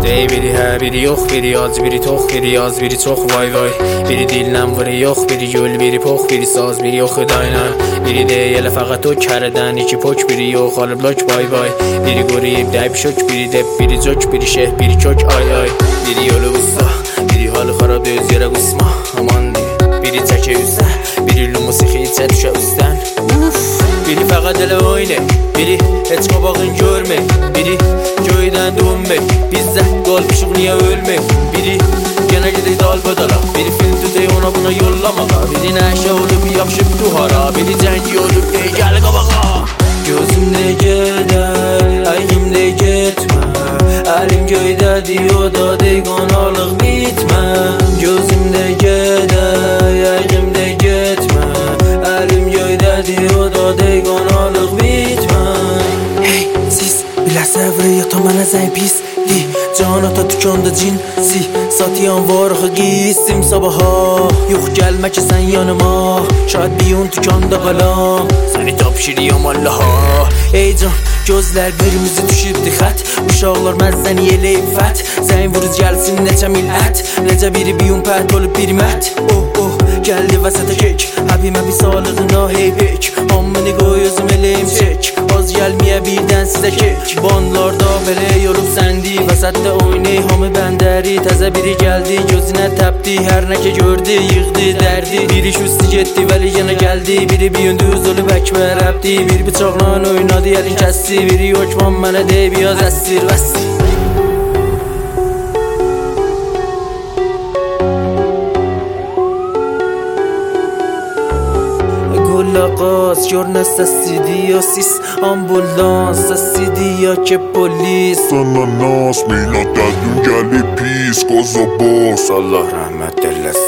biri hə, biri yox, biri ac, biri tox, biri az, biri çox, vay vay. Biri dillə vırı yox, biri gül, biri pox, biri saz, biri yox dayna. Biri deyil elə fəqət o kərədən iki poç, biri yox alı blok, vay vay. Biri quruyub dəyib şök, biri dep, biri cök, biri şeh, biri kök, ay ay. Biri yolu usta, biri halı xarab öz yerə qısma, aman deyil. Biri çəkə üzə, biri lumusixi içə düşə üstdən. Biri fəqət elə oynay, biri heç qabağın görmək. Biri göydən dönmək, bizdə qalmışıq niyə ölmək. Biri yenə gedək dalbadala, biri film tutay ona buna yollamağa. Biri nəşə olub yapışıb duhara, biri cəngi olub dey gəl qabağa. Gözümdə gedək, ayğımda getmə, əlim göydədir o da dey qonarlıq bitmə. Gözümdə gedək, ayğımda getmə, əlim göydədir o da dey qonarlıq bitmə. Hey siz biləsə vırıyata mənə zəng pisli, canata tükanda cinsi, satiyan varıqı giysim sabaha. Yox gəlmə ki sən yanıma, şayad biyun tükanda qalam, səni tapşırıyam Allaha. Ey can gözlər qırmızı düşübdi xət, uşaqlar məzzəni eləyib fət. Zəng vuruz gəlsin neçə millət, necə biri biyun pət olub biri mət. Gəldi vəsətə kek, həbimə bir sağlığına hey pek. Ammını qoy özüm eləyim çek, az gəlməyə birdən sizə kek. Bandlarda belə yorub səndi, vəsətdə oynay hamı bəndəri. Təzə biri gəldi, gözünə təpdi, hər nə ki gördü, yığdı dərdi. Biri şüstü getdi, vəli yenə gəldi, biri biyündüz olub əkbər əbdi. Bir bıçaqla oynadı, əlin kəsdi, biri yoxman mənə dey, biraz əsir vəssi. Laqas görünə səssidir ya sis, ambulans səssidir ya ki polis. Sana nas, millat gəldim gəlib pis, qoza boz. Allah rəhmət eləsin.